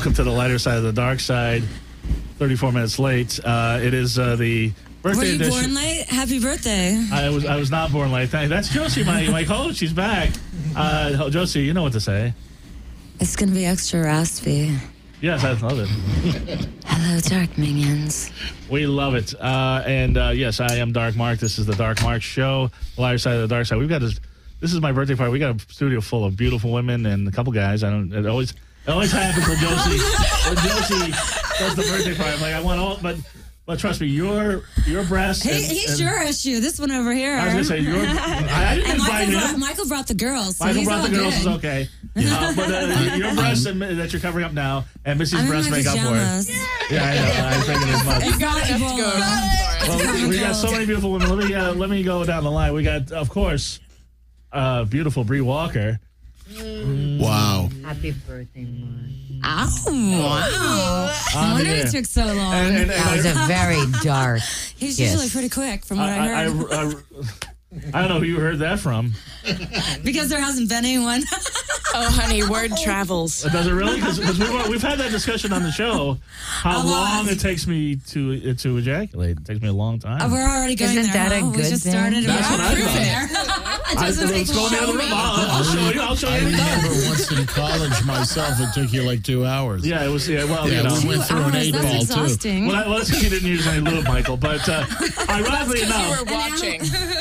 welcome to the lighter side of the dark side. 34 minutes late. It is the birthday Were you edition. born late? Happy birthday. I was not born late. That's Josie, my coach. She's back. Josie, you know what to say. It's going to be extra raspy. Yes, I love it. Hello, Dark Minions. We love it. Yes, I am Dark Mark. This is the Dark Mark Show, the lighter side of the dark side. We've got this is my birthday party. We got a studio full of beautiful women and a couple guys. It always happens when Josie does the birthday party. I'm like, I want all, but trust me, your breasts. He's your issue. This one over here. I was going to say, I didn't invite him. Michael brought the girls. So Michael brought the girls, is okay. But your breasts that you're covering up now, and Missy's breasts make up for it. Yeah, I know. I figured as much. You got enough to go around for it. Well, we got so many beautiful women. Let me go down the line. We got, of course, beautiful Bree Walker. Wow. Happy birthday, Mark. Oh, wow. I wonder it took so long. That was a very dark He's kiss. usually pretty quick from what I heard. I don't know who you heard that from. Because there hasn't been anyone. Oh, honey, word travels. Does it really? Because we've had that discussion on the show. How long it takes me to ejaculate? It takes me a long time. We're already going Isn't there. that a We good just thing? started. That's what I thought. Let's go down the room. I'll show you. I'll show I you. remember once in college myself, it took you like 2 hours. Yeah, it was. Yeah, well, Yeah, you know. we went through an 8 That's ball, too. exhausting. Well, let's see, you didn't use any lube, Michael. But ironically You enough, were watching.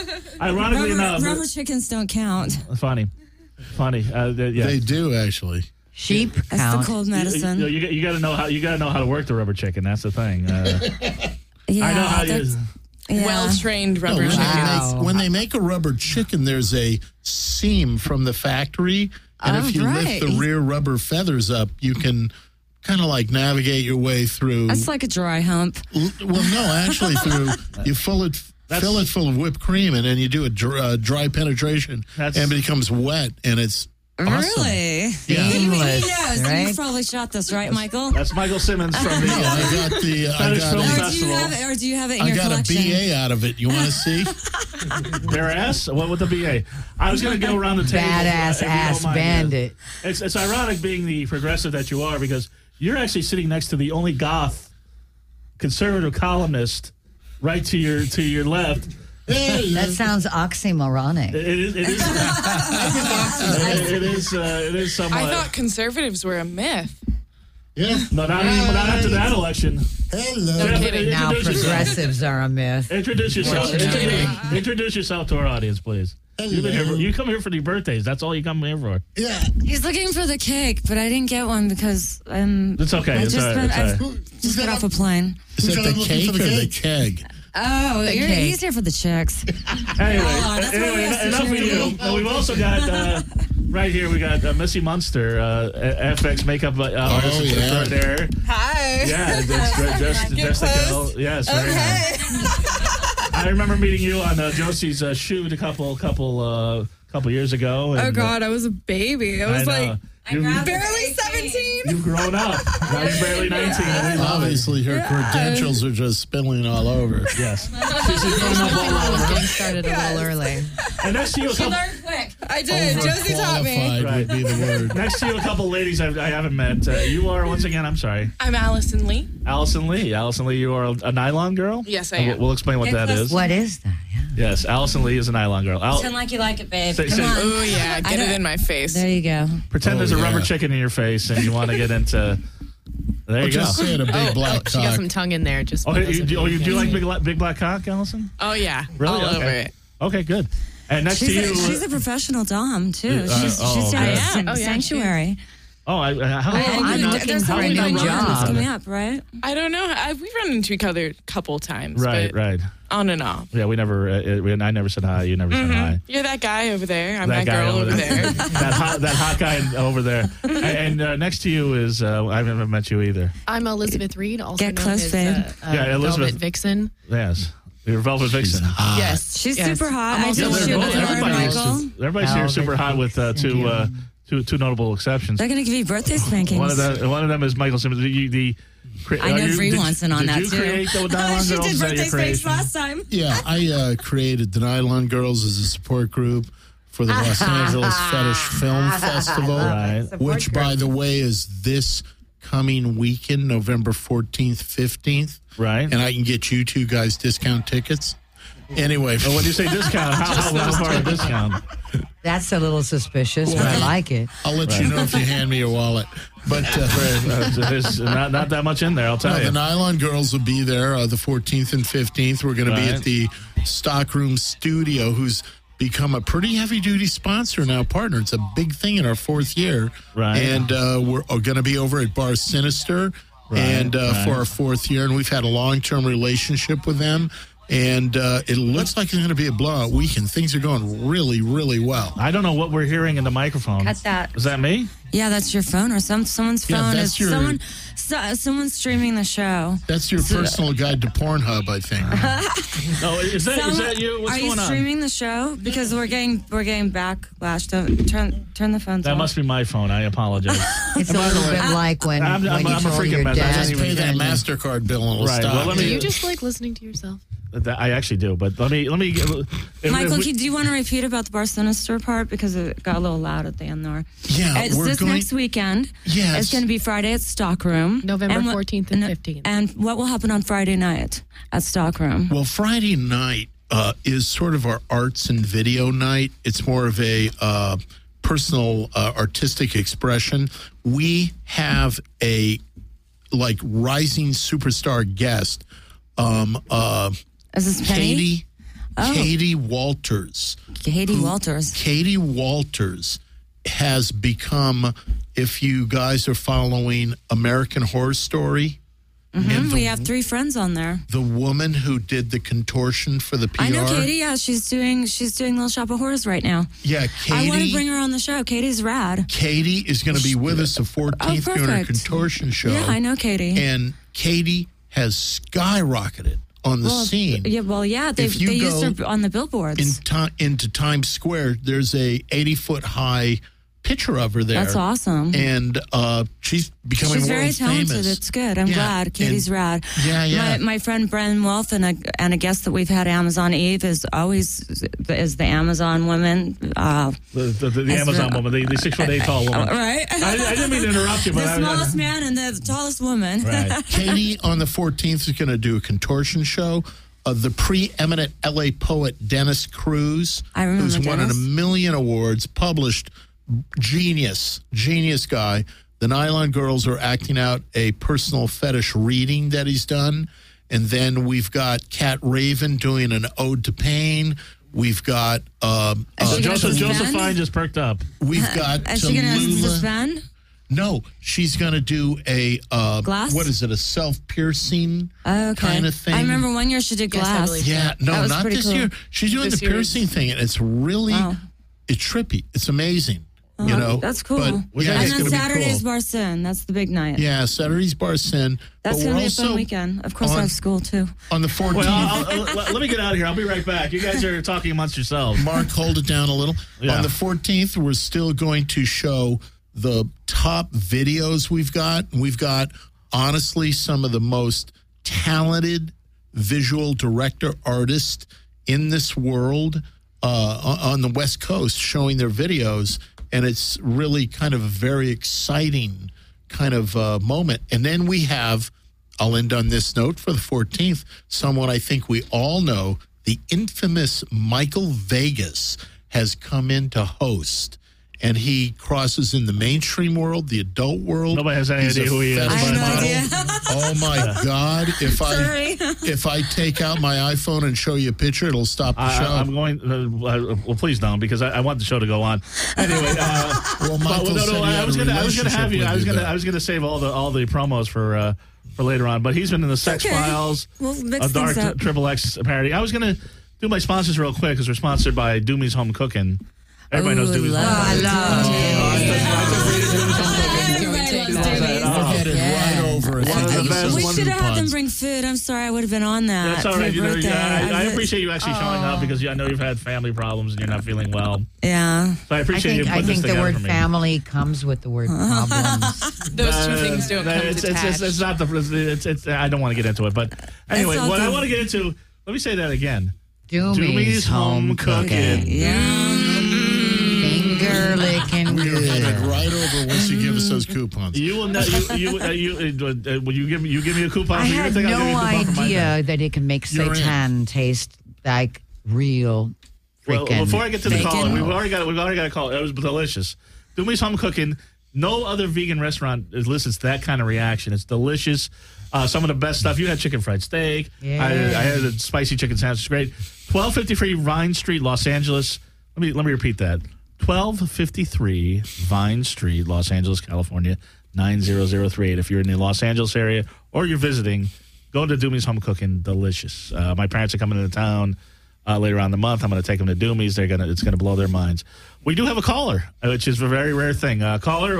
Rubber chickens don't count. funny. Yeah. They do, actually. Sheep That's count. the cold medicine. You got to know how to work the rubber chicken. That's the thing. Yeah, I know how you. that's- yeah. Well-trained No, rubber when, chickens. Wow. when they make a rubber chicken, there's a seam from the factory. And if you lift the rear rubber feathers up, you can kind of like navigate your way through. That's like a dry hump. Well, no, actually, you fill it full of whipped cream, and then you do a dry penetration, and it becomes wet, and it's awesome. Really? Yeah. He Seamless, knows. right? You probably shot this, right, Michael? That's Michael Simmons from the. No, I got the. Fetish film Or festival. do you have it in I your got collection? a BA out of it. You want to see? Their ass? What with the BA? I was going to go around the table. Badass if you don't ass mind. bandit. It's ironic being the progressive that you are because you're actually sitting next to the only goth conservative columnist right to your left. That sounds oxymoronic. It is. It is somewhat. I thought conservatives were a myth. Yeah. No, not after that election. Hello. No kidding. Now Introduce yourself. progressives are a myth. Introduce yourself. No kidding. Introduce yourself to our audience, please. You've been here. You come here for the birthdays. That's all you come here for. Yeah. He's looking for the cake, but I didn't get one because It's okay. I It's just all right. I've It's all right. just got off a plane. Is that the cake or the keg? Oh, he's here for the chicks. Anyway, that's what we have to enough of do. you. We've also got right here. We got Missy Munster, FX makeup artist extraordinaire. Hi. Yeah, just like yes. Very nice. I remember meeting you on Josie's shoot a couple years ago. And, Oh, God, I was a baby. I was like barely 17. You've grown up. Now you're barely 19. And we love it. Obviously, her credentials are just spilling all over. Yes. She's grown up all over. Getting started a little early. And next to you, a couple. quick. I did. Josie taught me. Overqualified would be the word. Next to you, a couple ladies I haven't met. You are, once again, I'm sorry, I'm Allison Lee. Allison Lee. Allison Lee, you are a nylon girl? Yes, I am. We'll explain what that is. What is that? Yeah. Yes, Allison Lee is a nylon girl. Pretend like you like it, babe. Say- Come say- on. Oh, yeah. Get it in my face. There you go. Pretend there's a rubber yeah. chicken in your face and you want to get into. There you go. Just saying a big black She got cock. some tongue in there. Just Oh, you do like big black cock, Allison? Oh, yeah. Really? All Okay. over it. Okay, good. And next to you. She's a professional dom too. She's okay. down at Oh, yeah, Sanctuary. how I'm looking There's for a something new going on job. that's coming up, right? I don't know. We've run into each other a couple times. Right, but right. On and off. Yeah, we never. I never said hi. You never said hi. You're that guy over there. I'm that, guy girl over there. that hot guy over there. And next to you is I've never met you either. I'm Elizabeth Reed, also Get known close, as babe. Yeah, Elizabeth. Velvet Vixen. Yes, you're Velvet Vixen. Yes, She's yes. super hot. I'm I also did known shoot with as- her and Michael. Everybody's here super hot with two notable exceptions. They're going to give you birthday spankings. One of them is Michael Simmons. I know Bree wants in on that Did you too. create the Nylon She Girls? did Is that birthday your spanks creation? last time. Yeah, I created the Nylon Girls as a support group for the Los Angeles Fetish Film Festival, Right. which, by the way, is this coming weekend, November 14th, 15th. Right. And I can get you two guys discount tickets. Anyway. Well, when you say discount, how far a discount? That's a little suspicious, but I like it. I'll let you know if you hand me your wallet. But there's not that much in there, I'll tell you. The Nylon Girls will be there the 14th and 15th. We're going to be at the Stockroom Studio, who's become a pretty heavy-duty sponsor now, partner. It's a big thing in our 4th year. Right. And we're going to be over at Bar Sinister for our 4th year. And we've had a long-term relationship with them. And it looks like it's going to be a blowout weekend. Things are going really, really well. I don't know what we're hearing in the microphone. Cut that. Is that me? Yeah, that's your phone or someone's phone. that's Someone's streaming the show. That's your personal guide to Pornhub, I think. No, is that you? What's going on? Are you streaming the show? Because we're getting backlash. Turn the phones That off. must be my phone. I apologize. It's a little bit like when I'm you a told freaking your mess. dad. Just pay that MasterCard bill and it'll stop. Well, Do you just like listening to yourself? I actually do, but let me. Michael, do you want to repeat about the Bar Sinister part because it got a little loud at the end there? Yeah, it's next weekend. Yes. It's going to be Friday at Stockroom, November 14th and 15th. And what will happen on Friday night at Stockroom? Well, Friday night is sort of our arts and video night. It's more of a personal artistic expression. We have a rising superstar guest. Is this Penny? Katie Walters. Katie Walters. Katie Walters has become, if you guys are following American Horror Story, We have 3 friends on there. the woman who did the contortion for the PR. I know Katie. Yeah, she's doing Little Shop of Horrors right now. Yeah, I want to Katie. bring her on the show. Katie's rad. Katie is going to be with us the 14th doing her perfect. contortion show. Yeah, I know Katie. And Katie has skyrocketed on the scene. Yeah, they If you used go her on the billboards. Into Times Square, there's a 80-foot high picture of her there. That's awesome. And she's becoming She's very world talented. famous. It's good. I'm Yeah, glad. Katie's and- rad. Yeah. My friend Brennan Wolf and a guest that we've had, Amazon Eve, is the Amazon woman. The Amazon woman, the 6'8" tall woman. Right. I didn't mean to interrupt you, but The smallest man and the tallest woman. Right. Katie on the 14th is going to do a contortion show. The preeminent LA poet Dennis Cruz, I remember who's won Dennis. a million awards, published, genius guy. The Nylon Girls are acting out a personal fetish reading that he's done. And then we've got Kat Raven doing an ode to pain. We've got Josephine just perked up. we've got Is she going to Tallulah. suspend? No, she's going to do a Glass? What is it? A self-piercing Okay. kind of thing. I remember one year she did Yes, I glass. believe Yeah, That no, was not pretty this cool. year. She's doing This the year piercing is- thing, and it's really, Wow. it's trippy. It's amazing. You know, That's cool. But, And yeah, it's then gonna be Saturday's cool. Bar Sin. That's the big night. Yeah, Saturday's Bar Sin. That's but going we're to be a fun also weekend. Of course, I on- have school, too. on the 14th. Well, let me get out of here. I'll be right back. You guys are talking amongst yourselves. Mark, hold it down a little. Yeah. On the 14th, we're still going to show the top videos we've got. We've got, honestly, some of the most talented visual director artists in this world on the West Coast showing their videos. And it's really kind of a very exciting kind of moment. And then we have, I'll end on this note for the 14th, someone I think we all know, the infamous Michael Vegas has come in to host. And he crosses in the mainstream world, the adult world. Nobody has any He's idea a who he is. fetish I have no model. idea. Oh my God! Sorry. If I take out my iPhone and show you a picture, it'll stop the show. I'm going. Well, please don't, because I want the show to go on. Anyway, well, Michael said he had I was a going to have relationship you. I with was going to save all the promos for later on. But he's been in the Sex Okay. Files, We'll mix a Dark things up. Triple X parody. I was going to do my sponsors real quick because we're sponsored by Doomy's Home Cooking. Everybody knows Doomy's Home Cooking. We're headed right over it. One of the best. We One should have had them puns. bring food. I'm sorry, I would have been on that. That's all for right. your birthday. I appreciate you actually showing up because I know you've had family problems and you're not feeling well. Yeah. So I appreciate you I putting this think the together word for me. family comes with the word problems. Those two things don't come detached. It's not the. I don't want to get into it, but anyway, all what I good. want to get into. Let me say that again. Doomy's Home Cooking. Yeah. Finger You're licking We're headed good. right over once you give us those coupons. You will not. Will you give me a coupon? I for your had thing? I'll give you no a coupon for my thing. idea that it can make You're in. seitan taste like real Well, freaking before I get to the bacon. caller, we've already got a call. It was delicious. Dumi's Home Cooking. No other vegan restaurant elicits that kind of reaction. It's delicious. Some of the best stuff. You had chicken fried steak. Yeah. I had a spicy chicken sandwich. It's great. 1253 Vine Street, Los Angeles. Let me repeat that. 1253 Vine Street, Los Angeles, California, 90038. If you're in the Los Angeles area or you're visiting, go to Dumi's Home Cooking. Delicious. My parents are coming into town later on in the month. I'm going to take them to Dumi's. It's going to blow their minds. We do have a caller, which is a very rare thing. Caller,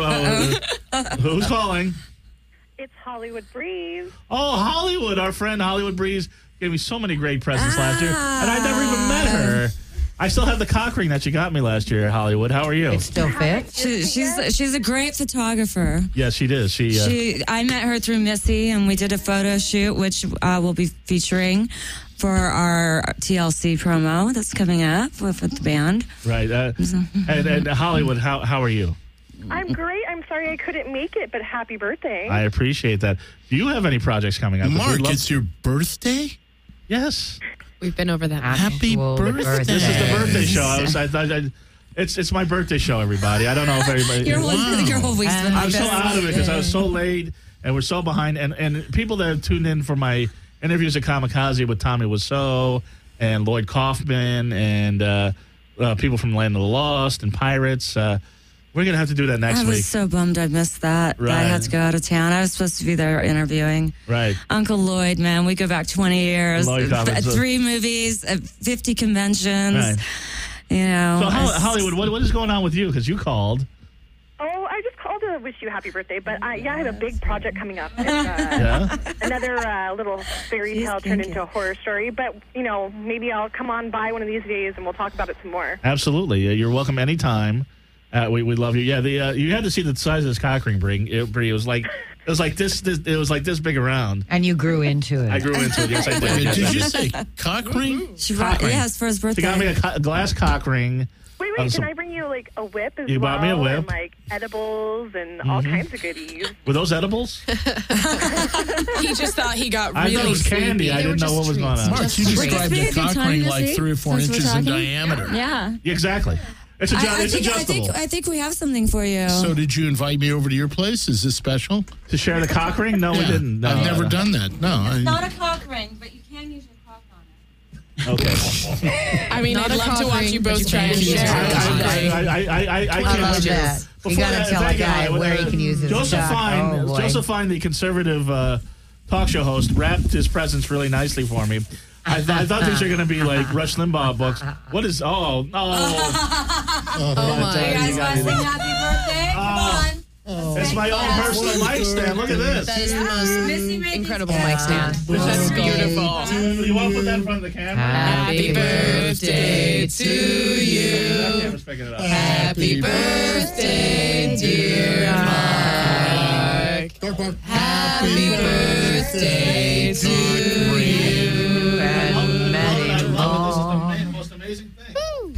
who's calling? It's Hollywood Breeze. Oh, Hollywood. Our friend Hollywood Breeze gave me so many great presents last year, and I never even met her. I still have the cock ring that you got me last year, Hollywood. How are you? It still fits. She's a great photographer. Yes, she did. I met her through Missy, and we did a photo shoot, which we'll be featuring for our TLC promo that's coming up with the band. Right. And Hollywood, how are you? I'm great. I'm sorry I couldn't make it, but happy birthday. I appreciate that. Do you have any projects coming up? Mark, it's your birthday? Yes. We've been over that. Happy Actual birthday. This is the birthday show. It's my birthday show, everybody. I don't know if everybody. Your whole week's been I'm like so this. out of it because I was so late and we're so behind. And people that have tuned in for my interviews at Kamikaze with Tommy Wiseau and Lloyd Kaufman and people from Land of the Lost and Pirates. We're going to have to do that next I was week. so bummed I missed that. Right. I had to go out of town. I was supposed to be there interviewing. Right. Uncle Lloyd, man, we go back 20 years. Lloyd Kaufman. 3 movies, 50 conventions. Right. You know. So, Hollywood, what is going on with you? Because you called. Oh, I just called to wish you happy birthday, but I have a big project coming up. It's, Yeah? another little fairy tale turned into a horror story, but, maybe I'll come on by one of these days and we'll talk about it some more. Absolutely. You're welcome anytime. We love you. Yeah, you had to see the size of this cock ring, Brie. It was like this. It was like this big around. And you grew into it. I grew into it. Yes, I did. Did you say cock ring? Yes, for his birthday. She got me a glass cock ring. Wait, can I bring you, a whip as well? You bought me a whip. And, edibles and all kinds of goodies. Were those edibles? He just thought he got I really thought it was candy. sleepy. I They were didn't know just what was going on. treats. Mark, you described Be the a good cock time ring to like see, 3 or 4 since we're inches in talking. diameter. Yeah. Yeah, exactly. It's adjustable. I think we have something for you. So did you invite me over to your place? Is this special? To share the cock ring? No, we Yeah. didn't. No, I've never no. done that. No. Not a cock ring, but you can use your cock on it. Okay. I mean, Not I'd a love cock to watch ring, you but both you try can to use share. it. I I can't love wait. that. You Before got to that, tell a thank you, guy Hollywood. where he can use his Joseph cock. Fine, Oh, boy. Joseph Fine, the conservative talk show host, wrapped his presents really nicely for me. I thought these were going to be like Rush Limbaugh books. What is? Oh, Oh my! You guys want to sing happy birthday? Come on. It's my own personal mic stand. Look at this. That is the Missy most made incredible these mic stand. That's beautiful. You want to put that in front of the camera? Happy birthday to you. That camera's picking it up. Happy birthday, dear Mark. Happy birthday to you. And many more. This is the most amazing thing.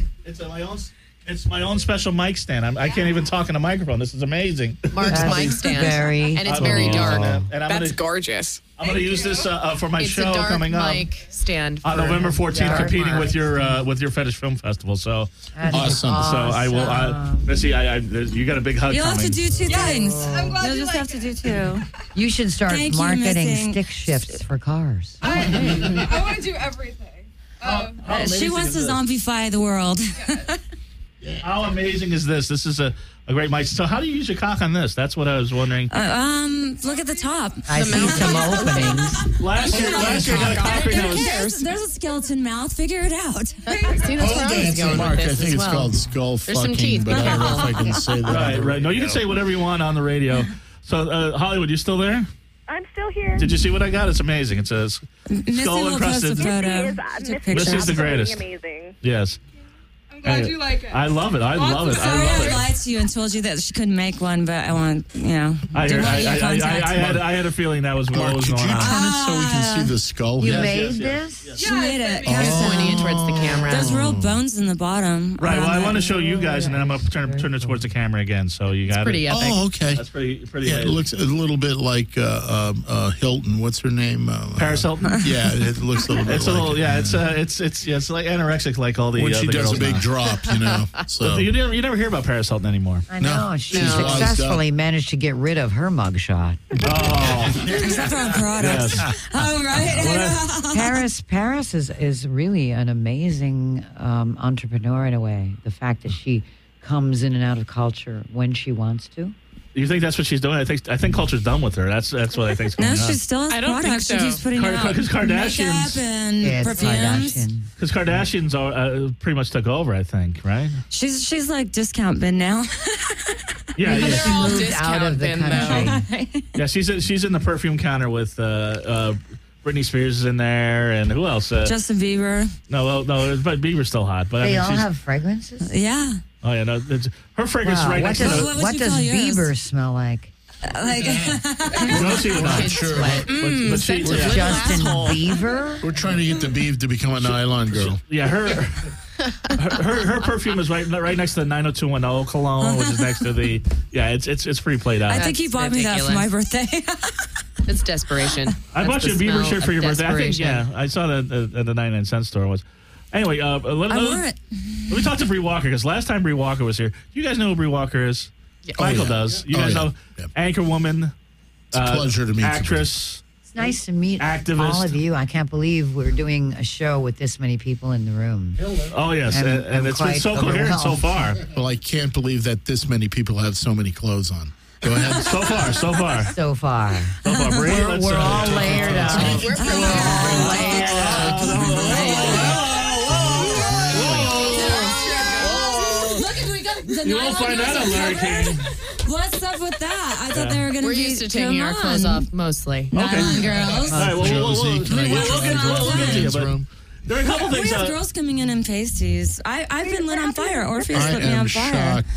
It's my own special mic stand. I can't even talk in a microphone. This is amazing. Mark's That's mic stand. very And it's I'm very gonna use dark. that. And That's gorgeous. I'm going to use this for my It's show a dark coming up mic stand. on for November 14th, Dark competing Mark. with your Fetish Film Festival. So That's Awesome. So I will. Missy, you got a big hug You'll coming. have to do 2 things. I'm glad You'll you just like have to do 2. You should start Thank you, marketing missing- stick shifts for cars. I want to do everything. How amazing She wants is to this? zombify the world. How amazing is this? This is a great mic. So how do you use your cock on this? That's what I was wondering. Look at the top. I see some openings. Last year I got a cock ring that was. There's a skeleton mouth. Figure it out. See, that's where I was going Mark, with I this think as it's well. called skull There's some fucking, teeth. but I don't know if I can say that. Right. No, you can say whatever you want on the radio. So Hollywood, you still there? I'm still here. Did you see what I got? It's amazing. It's a Missy skull will post a encrusted. photo. Missy is, She took Missy Missy's pictures. the absolutely greatest. amazing. Yes. How'd you like it? I love it. I love it. I Sorry, love I it. lied to you and told you that she couldn't make one, but I want, I had a feeling that was what Mark, was could going you on. turn it so we can see the skull? You head? made this? She made it. Pointing it towards the camera. There's real bones in the bottom. Right. Well, I want to to show you guys, and then I'm going to turn it towards the camera again. So you got Pretty it. epic. Oh, okay. That's pretty. Yeah, it looks a little bit like Hilton. What's her name? Paris Hilton. Yeah, it looks a little bit It's like a little, it. yeah. It's like anorexic, like all the When she the does a girls big now. drop, you know. So You never hear about Paris Hilton anymore. I know. No. She No. successfully managed to get rid of her mugshot. Oh, Except for our products. yes. Oh, right. Paris is really an amazing entrepreneur in a way. The fact that she comes in and out of culture when she wants to. You think that's what she's doing? I think culture's done with her. That's what I think's going No, on. she still has I don't think products. so. She keeps putting out Because Kardashians- makeup and It's perfumes. Kardashian. Because Kardashians are pretty much took over. I think, right? She's like discount bin now. Yeah, They're yeah. all Moved out of the discount bin, though. country. Yeah, she's in the perfume counter with Britney Spears is in there, and who else? Justin Bieber. No, but Bieber's still hot. But I They mean, all she's, have fragrances? Yeah. Oh yeah, no, her fragrance is Wow. right What next to does, the. What would what you does call yours? Bieber smell like? Like, No, she would not. not sure. But she, Sensitive. yeah, Justin asshole. Bieber? We're trying to get the beef to become a nylon girl. yeah, her perfume is right next to the 90210 cologne, which is next to the. Yeah, it's pretty played out. I think he bought me that for my birthday. It's desperation. I bought you a That's the Bieber smell shirt for of your birthday. I think, desperation. yeah, I saw that at the 99-cent store. Was anyway. I wore it. Let me talk to Bree Walker because last time Bree Walker was here, do you guys know who Bree Walker is? Michael yeah. does. You Oh, guys yeah. know Yeah. anchor woman, It's a pleasure to meet you. actress. It's nice to meet Activist. all of you. I can't believe we're doing a show with this many people in the room. Oh yes, I'm- and I'm it's been quite so coherent so overwhelmed. far. Well, I can't believe that this many people have so many clothes on. Go ahead. So far. So far. So far, Bree. let's, We're all layered up. We're pretty all layered up. You won't find that on Larry King. What's up with that? I thought they were going to We're be. used to taking come our clothes on. off mostly. Nylon girls. All right, well, Josie, can I get we'll you in get to you, the but room? there are a couple We things. have girls coming in pasties. I've been lit on fire. Orpheus I lit me am on fire. shocked.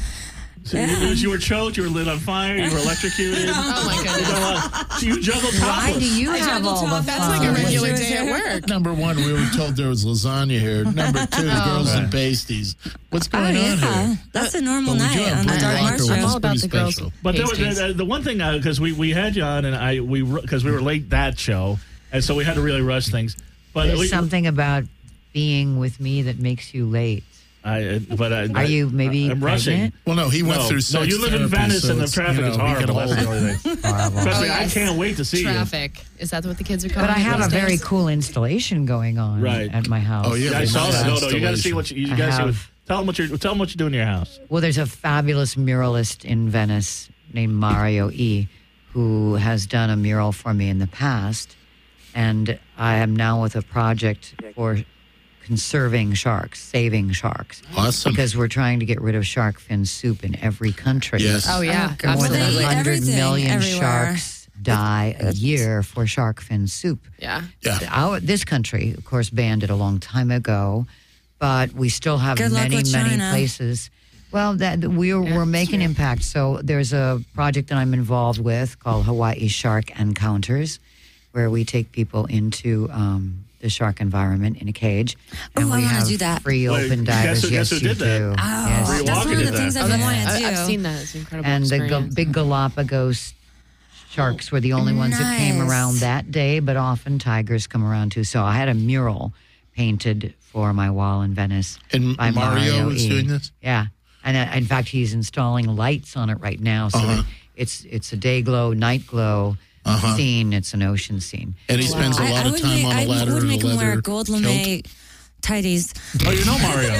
You were choked, you were lit on fire, you were electrocuted. Oh my goodness. So you juggled Why topless. do you I have juggle all the top. That's fun? like a Regular regular Yours day at here. work. Number one, we were told there was lasagna here. Number two, girls and pasties. What's Oh, going on yeah. here? That's a normal But we do night have on the Bree Dark Walker, March which show. I'm is all about pretty the girls. special. But there Pastries. was, the one thing, because we had you on, and because we were late that show, and so we had to really rush things. But There's something about being with me that makes you late. Are you maybe I'm rushing. pregnant? Well, no, he went No, through no, sex you live in therapy, Venice so and the it's, traffic you know, is he horrible. can That's the hold only it. thing. Horrible. Trust me, yes. I can't wait to see Traffic. Is that what the kids are calling But I it have a these very days? cool installation going on Right. at my house. Oh, yeah. you. I saw that. No, you got to see Installation. what you I got to see. have- Tell them what you're doing in your house. Well, there's a fabulous muralist in Venice named Mario E. who has done a mural for me in the past. And I am now with a project for conserving sharks, saving sharks. Awesome. Because we're trying to get rid of shark fin soup in every country. Yes. Oh, yeah. Well, More they than eat 100 everything million everywhere. sharks die a year for shark fin soup. Yeah. Yeah. This country, of course, banned it a long time ago, but we still have Good luck many, with many China. places. Well, we're making impact. So there's a project that I'm involved with called Hawaii Shark Encounters, where we take people into the shark environment in a cage, and Oh, I we wanna have do that. free Wait, open guess divers. who- guess Yes, who you did that? do. Oh, Yes. Bree that's Walker one of did the that. things I've Oh, been that's- wanting to do. I've seen that. It's an incredible And the experience. big Galapagos sharks were the only ones that came Nice. around that day, but often tigers come around too. So I had a mural painted for my wall in Venice. And by Mario is E. doing this? Yeah. And in fact, he's installing lights on it right now. So that it's a day glow, night glow scene. It's an ocean scene. And he spends a lot of time on a ladder I would and make a him wear leather gold kilt. lame tighties. Oh, you know Mario.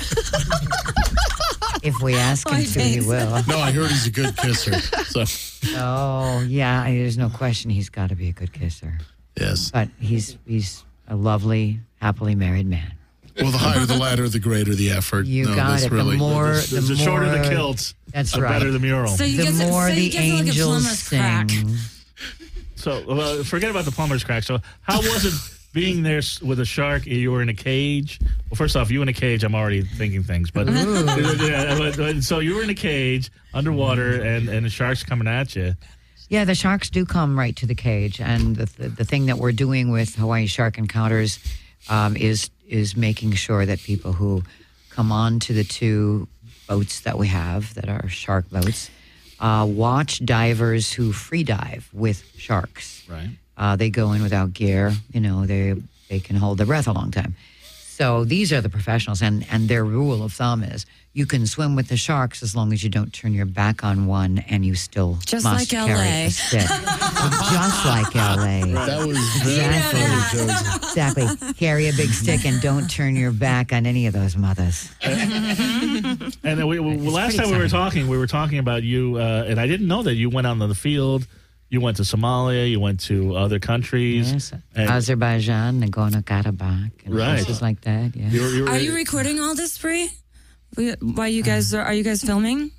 If we ask him Oh, to, he thanks. will. No, I heard he's a good kisser. So, Oh, yeah. There's no question he's got to be a good kisser. yes. But he's a lovely, happily married man. Well, the higher the ladder, the greater the effort. You No, got that's it. really, The shorter the kilts, That's the right. better the mural. So you The get more so you the get to like a angels plumber's crack. sing. So forget about the plumber's crack. So how was it being there with a shark, you were in a cage. Well, first off, you in a cage, I'm already thinking things. But, so you were in a cage underwater, and the shark's coming at you. Yeah, the sharks do come right to the cage, and the thing that we're doing with Hawaii Shark Encounters is making sure that people who come on to the 2 boats that we have that are shark boats watch divers who free dive with sharks. Right. They go in without gear. They can hold their breath a long time. So these are the professionals, and their rule of thumb is you can swim with the sharks as long as you don't turn your back on one and you still Just must like carry LA. a stick. Just like LA. That was very funny, Josie. Exactly. Carry a big stick and don't turn your back on any of those mothers. And then last time we were talking about you, and I didn't know that you went out on the field. You went to Somalia. You went to other countries. Yes. And Azerbaijan, Nagorno-Karabakh, and Right. places like that. Yeah. Are you recording all this, Bree? Why you guys are you guys filming?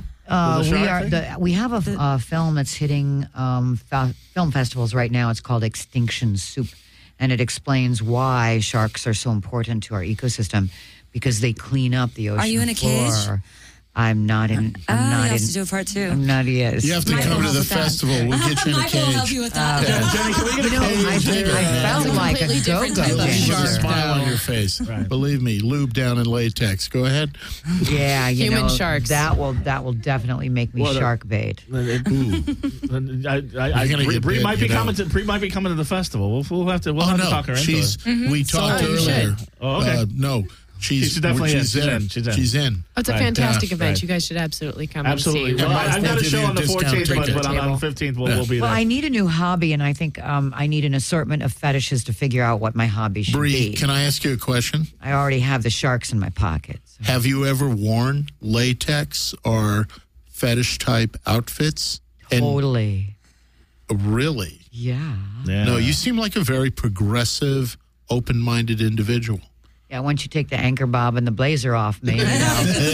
We have a film that's hitting film festivals right now. It's called Extinction Soup, and it explains why sharks are so important to our ecosystem because they clean up the ocean Are you in a floor. cage? I'm not in. You have to do a part 2. I'm not yet. You have to come to the festival. We'll get you in a Michael will help cage. you with that. Jenny, can we get a cage? I felt like a completely different type go-go of With a shark. dancer. smile on your face. Right. Believe me, lube down in latex. Go ahead. Yeah, Human sharks. That will definitely make me What a- shark bait. Bree might be coming to the festival. We'll have to talk her into it. We talked you earlier. Oh, okay. No, She's definitely in. She's in. She's in. Oh, it's a Right. fantastic Yeah, event. right. You guys should absolutely come Absolutely. and see. Well, what I've got they'll a give show you a on the discount 14th, ticket. but on the 15th we'll be there. Well, I need a new hobby, and I think I need an assortment of fetishes to figure out what my hobby should Bree, be. can I ask you a question? I already have the sharks in my pockets. Have you ever worn latex or fetish type outfits? Totally. Really? Yeah. Yeah. No, you seem like a very progressive, open-minded individual. Yeah, once you take the anchor bob and the blazer off me, You don't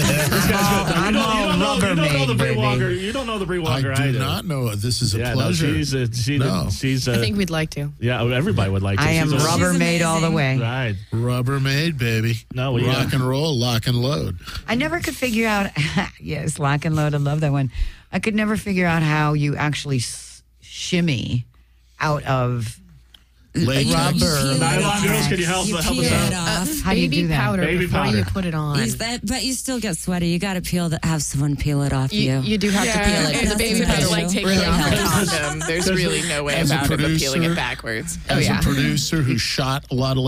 know the Bree baby. Walker. You don't know the Bree Walker. I do not know. This is a Yeah, pleasure. No, she's I think we'd like to. yeah, everybody would like to. I am She's a- Rubbermaid all the amazing. way. Right. Rubbermaid, baby. No, we rock and roll, lock and load. I never could figure out, yes, lock and load, I love that one. I could never figure out how you actually shimmy out of Latex. rubber. Nylon girls, can you help You us peel it out? off. How do you Baby do that? powder Baby before powder. you put it on. But you still get sweaty. You got to have someone peel it off You, you do have to peel it. And the baby That's powder, true. like taking Really off the helps. condom. There's really no way As a about it but peeling producer- it backwards. Oh, As yeah. a producer who shot a lot of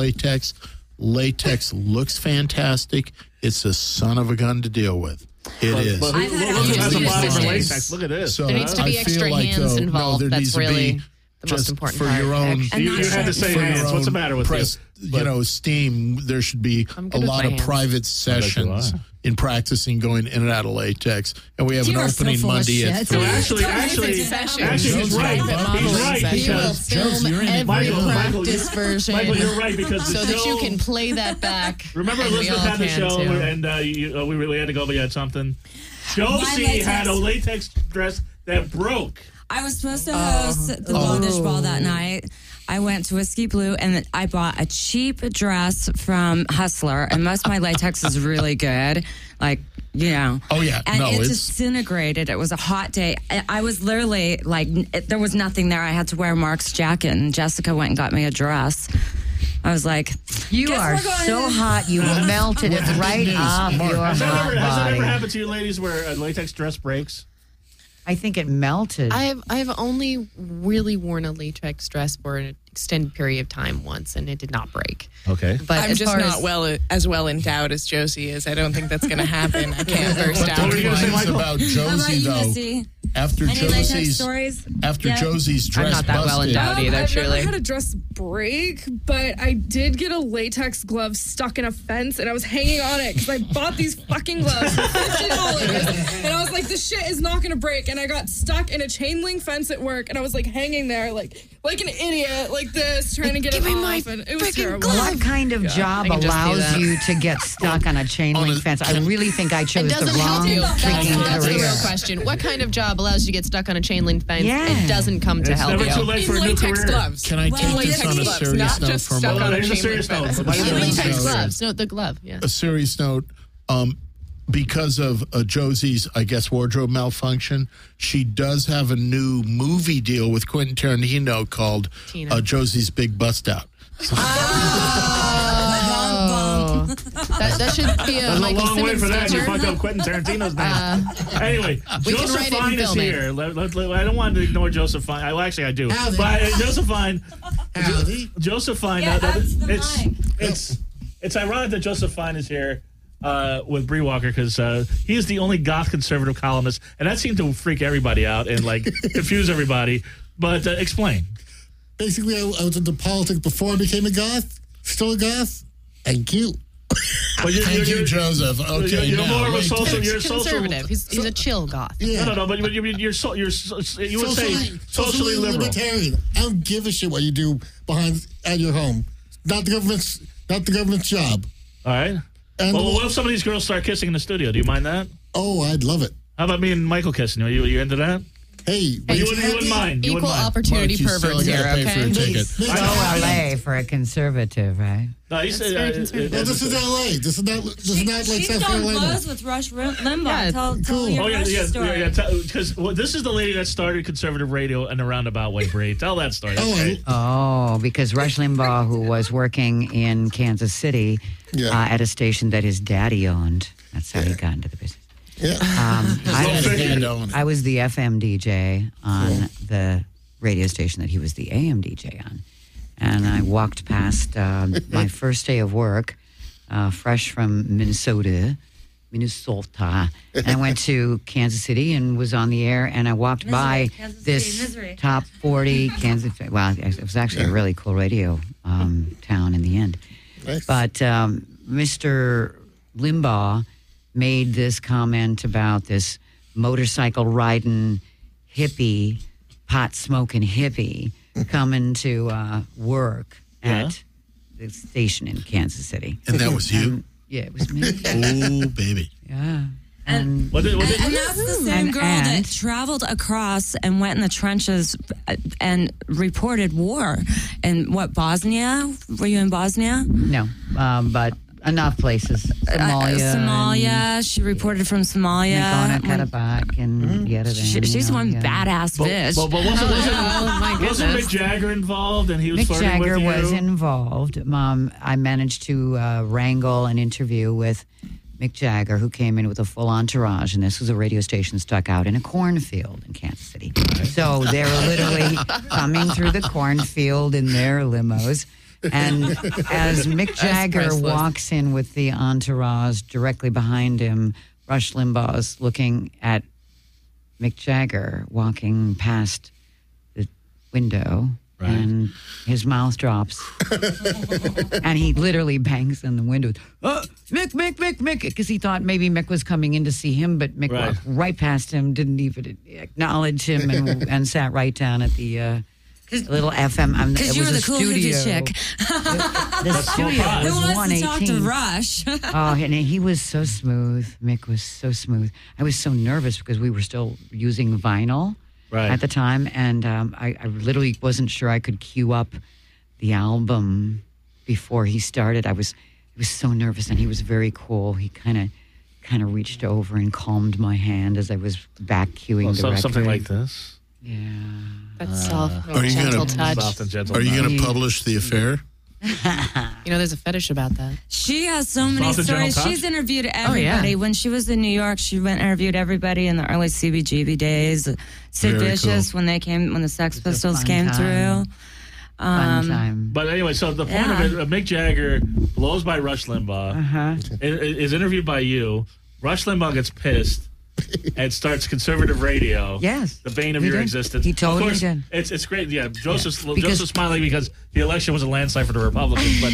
latex looks fantastic. It's a son of a gun to deal with. It is. But I've had look at allergies the to bottom of latex. latex. Look at this. So There needs to be I extra feel like, hands though, involved. there That's needs to really be the most just important for part. your own. And You had to say for your hands. What's the own matter with press, you? Steam. There should be I'm a good with lot my of hands. private sessions are. in practicing going in and out of latex. And we have You an are so opening full of Monday at shit. 3. Actually, he's Joe's right. right. He's right He will because film you're in it. every Michael, practice version Michael, you're right because the so show, that you can play that back. Remember, and we Elizabeth all had the can, show, too. and we really had to go. We had something. Josie latex. had a latex dress that broke. I was supposed to host the Bondage Ball that night. I went to Whiskey Blue and I bought a cheap dress from Hustler, and most of my latex is really good. Like, you know. Oh, yeah. And No, it it's- disintegrated. It was a hot day. I was literally like, there was nothing there. I had to wear Mark's jacket, and Jessica went and got me a dress. I was like, You guess are we're going so in. hot, you melted it right news, off Mark. your Has hot that ever body. happened to you ladies where a latex dress breaks? I think it melted. I've only really worn a latex dress for an extended period of time once, and it did not break. Okay. But I'm as just far not as, as well endowed as Josie is. I don't think that's going to happen. I can't burst But out. were you gonna say, the thing Michael? about How about Josie, you, though, Missy? after Any latex Josie's stories? after Yeah. Josie's dress I'm not that well busted, endowed either, I've truly. never had a dress break, but I did get a latex glove stuck in a fence, and I was hanging on it because I bought these fucking gloves for $50, and I was like the shit is not going to break. And I got stuck in a chain link fence at work. And I was like hanging there like an idiot, like this, trying to get it off. And it was terrible. What kind of job allows you to get stuck on a chain link fence? I really think I chose the wrong freaking That's a career. real question. What kind of job allows you to get stuck on a chain link fence? Yeah. It doesn't come to help never you. too late for a new latex career. gloves. Can I take this on a serious note for a Well, moment? there's a serious note. Latex gloves. No, the glove. Yeah. A serious note. Because of Josie's, I guess, wardrobe malfunction, she does have a new movie deal with Quentin Tarantino called Josie's Big Bust Out. That should be There's a Michael long way Simmons for that. You feature. fucked up Quentin Tarantino's name. Anyway, we can Joseph write it and Fine is film it. here. I don't want to ignore Joseph Fine. Well, actually, I do. Howdy. But Joseph Fine. Howdy. Joseph Fine. Yeah, that's the It's ironic that Joseph Fine is here with Bree Walker because he is the only goth conservative columnist, and that seemed to freak everybody out and confuse everybody. But explain. Basically, I was into politics before I became a goth. Still a goth. Thank you. But Thank you, Joseph. Okay, you're now, more of a wait. social. You're Conservative. He's a chill goth. Yeah. No, but you would say socially liberal. libertarian. I don't give a shit what you do at your home. Not the government's job. All right. And Well, what if some of these girls start kissing in the studio? Do you mind that? oh, I'd love it. How about me and Michael kissing? Are you into that? Hey, You wouldn't mind. You Equal wouldn't mind. opportunity Mark, you still perverts here, gotta pay for okay? a ticket. So LA for a conservative, right? No, he said, very conservative. well, this is L.A. This is not like She's South gone Carolina. close with Rush Limbaugh. Yeah, Tell cool. your Oh, yeah, Rush story. because this is the lady that started conservative radio in a roundabout way, Bree. Tell that story. Oh, Okay. Oh, because Rush Limbaugh, who was working in Kansas City at a station that his daddy owned, that's how he got into the business. Yeah. I was the FM DJ on the radio station that he was the AM DJ on. And I walked past my first day of work, fresh from Minnesota. And I went to Kansas City and was on the air. And I walked by Kansas this City, misery. top 40 Kansas. Well, it was actually a really cool radio town in the end. Nice. But Mr. Limbaugh made this comment about this motorcycle riding hippie, pot smoking hippie coming to work at the station in Kansas City. And that was you? Yeah, it was me. Oh, baby. Yeah. And Was it- And that's the same girl And- that traveled across and went in the trenches and reported war. And what, Bosnia? Were you in Bosnia? No, but enough places. Somalia. Somalia. She reported from Somalia. Nagorno-Karabakh and Yerevan. She's one badass bitch. But wasn't Mick Jagger involved and he was Mick flirting Jagger with you? was involved. I managed to wrangle an interview with Mick Jagger, who came in with a full entourage, and this was a radio station stuck out in a cornfield in Kansas City. So they were literally coming through the cornfield in their limos. And as Mick Jagger priceless. walks in with the entourage directly behind him, Rush Limbaugh is looking at Mick Jagger walking past the window. Right. And his mouth drops. And he literally bangs on the window. Mick, because he thought maybe Mick was coming in to see him, but Mick Right. walked right past him, didn't even acknowledge him, and sat right down at the little FM. Because you were the cool hippie chick The studio who was wants to talk to 118. Rush. Oh, and he was so smooth. Mick was so smooth. I was so nervous because we were still using vinyl at the time, and I literally wasn't sure I could queue up the album before he started. I was so nervous, and he was very cool. He kind of reached over and calmed my hand as I was back queuing the record. Something like this. Yeah. That's soft, Are you gentle gonna- touch. Soft and gentle. Are you going to publish the affair? You know, there's a fetish about that. She has so many Soft and gentle stories. touch? She's interviewed everybody. When she was in New York, she went and interviewed everybody in the early CBGB days. Sid Very Vicious cool. when the Sex Pistols fun came time. through. Fun time. But anyway, so the point of it, Mick Jagger blows by Rush Limbaugh, is interviewed by you. Rush Limbaugh gets pissed and starts conservative radio. Yes. The bane of He your did. existence. He totally of course, did. It's great. Yeah, Joseph's Because- smiling because the election was a landslide for the Republicans. But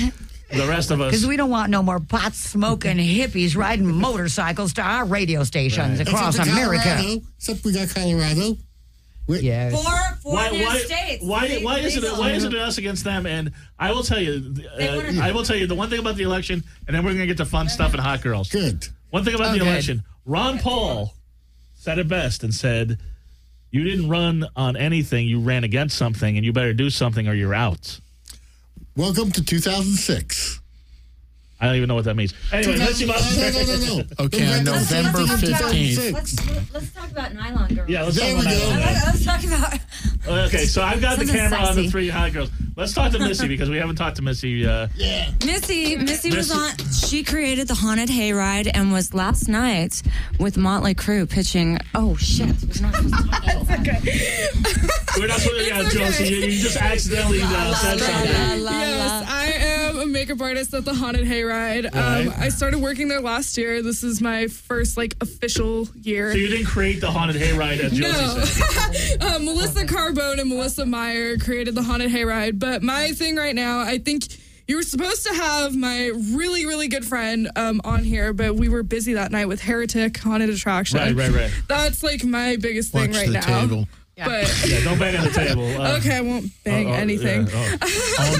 the rest of us. Because we don't want no more pot smoking hippies riding motorcycles to our radio stations across Except America. Colorado. Except we got Colorado. Yes. Four new states. Why isn't it us against them? And I will tell you, the one thing about the election, and then we're going to get to fun stuff and hot girls. Good. One thing about the election, Ron Paul said it best and said, "You didn't run on anything; you ran against something, and you better do something or you're out." Welcome to 2006. I don't even know what that means. Anyway, let's see about No. Okay, on November 15th. Let's talk about Nylon Girl. Yeah, let's There talk we about go. that. Let's talk about. Okay, so I've got the Something camera on the sexy. 3 hot girls. Let's talk to Missy because we haven't talked to Missy. Missy was Missy- on. She created the Haunted Hayride and was last night with Motley Crue pitching. Oh shit! Was not supposed to talk about that. We're not supposed to, It's okay. Josie, you just accidentally said something. Yes, I am a makeup artist at the Haunted Hayride. Right. I started working there last year. This is my first official year. So you didn't create the Haunted Hayride, as Josie said. No. Melissa Carbone and Melissa Meyer created the Haunted Hayride. But my thing right now, I think you were supposed to have my really, really good friend on here, but we were busy that night with Heretic Haunted Attraction. Right. That's my biggest thing Watch right the now. table. But Yeah, don't bang on the table. okay, I won't bang anything. Yeah, Oh,